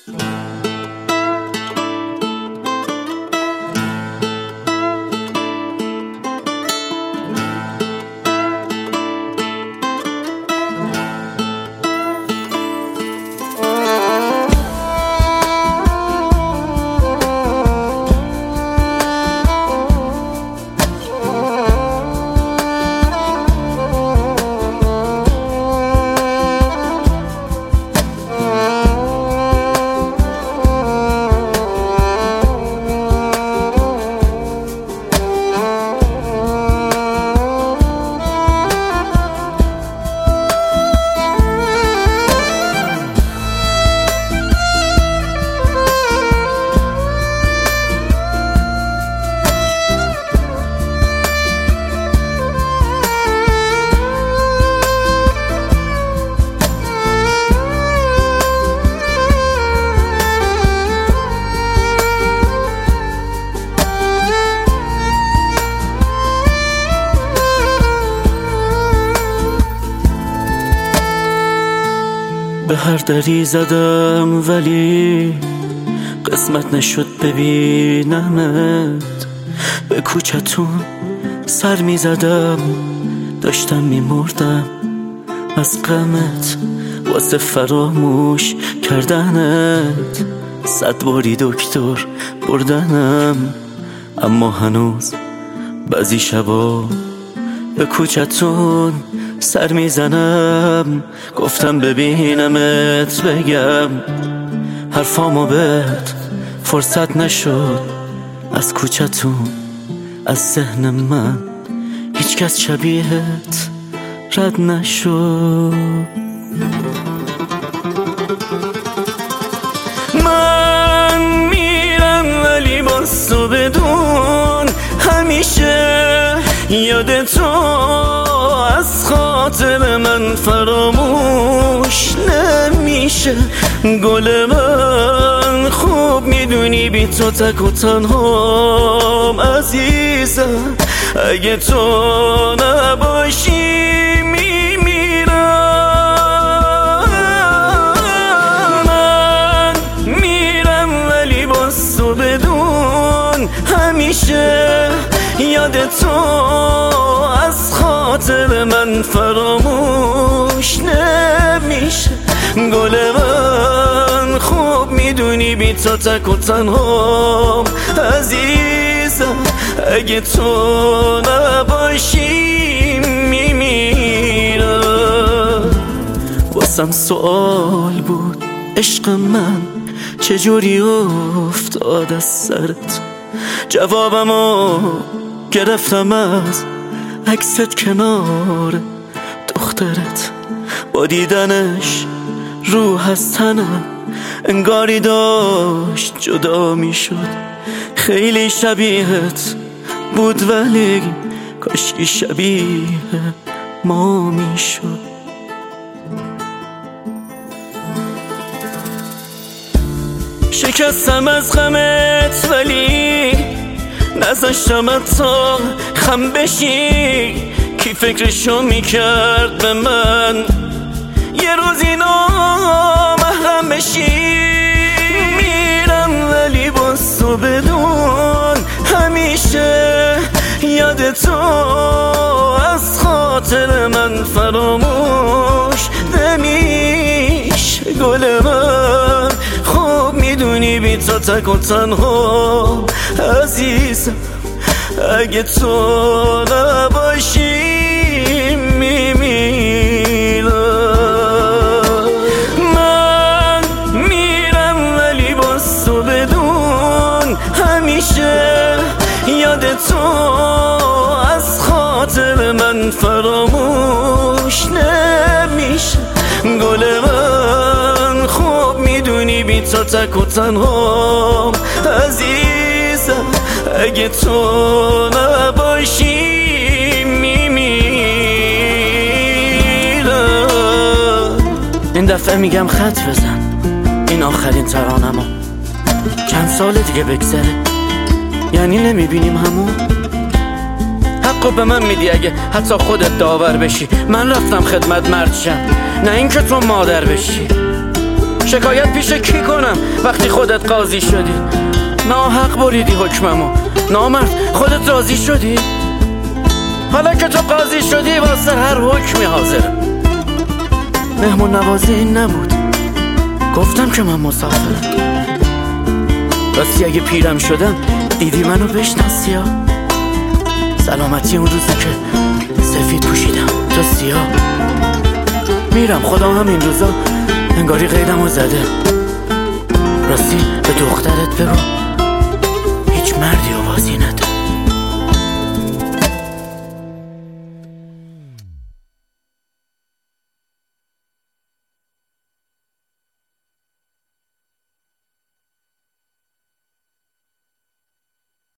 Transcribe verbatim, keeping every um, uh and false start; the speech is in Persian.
به هر دری زدم ولی قسمت نشد ببینمت. به کوچتون سر می زدم، داشتم می مردم از غمت، واسه فراموش کردنت. صد باری دکتر بردنم، اما هنوز بعضی شبا به کوچتون سر میزنم. گفتم ببینمت بگم حرفامو بهت فرصت نشد. از کوچتون از ذهن من هیچ کس شبیهت رد نشد. من میرم ولی باز تو بدون همیشه یاد تو از خاطر من فراموش نمیشه. گل من خوب میدونی بی تو تک و تنهام عزیزم. اگه تو نباشی میمیرم. من میرم ولی باز تو بدون همیشه یاد تو از خاطر من فراموش نمیشه. گل من خوب میدونی بی تو تک و تنهام عزیزم. اگه تو نباشی میمیرم. واسم سوال بود عشق من چجوری افتاد از سرت. جوابمو گرفتم از عکست کنار دخترت. با دیدنش روح از تنم انگاری داشت جدا می شد. خیلی شبیهت بود ولی کاشکی شبیه ما می شد. شکستم از غمت ولی نذاشتم تا خم بشی. کی فکرشو میکرد به من یه روز اینا محرم بشی. میرم ولی باز تو بدون همیشه یاد تو از خاطر من فراموش نمیشه. گل من خوب میدونی بی تو تک و تنها عزیزم. اگه تو نباشی میمیرم. من میرم ولی باز تو بدون همیشه یاد تو از خاطر من فراموش نمیشه. گل من خوب میدونی بی تو تک و تنهام عزیزم. اگه تو نباشی میمیرم. این دفعه میگم خط بزن، این آخرین ترانمو. چند سال دیگه بگذره یعنی نمیبینیم همون. حقو به من میدی اگه حتی خودت داور بشی. من رفتم خدمت مرد شم، نه اینکه تو مادر بشی. شکایت پیش کی کنم وقتی خودت قاضی شدی؟ ناحق بریدی حکممو. نامرد خودت راضی شدی؟ حالا که تو قاضی شدی واسه هر حکمی حاضرم. مهمون نوازی این نبود، گفتم که من مسافرم. راستی اگه پیرم شدم دیدی منو بشناسی ها؟ سلامتی اون روزی که سفید پوشیدم تو سیاه. میرم خدا هم این روزا انگاری قیدمو زده. راستی به دخترت بگو هیچ مردی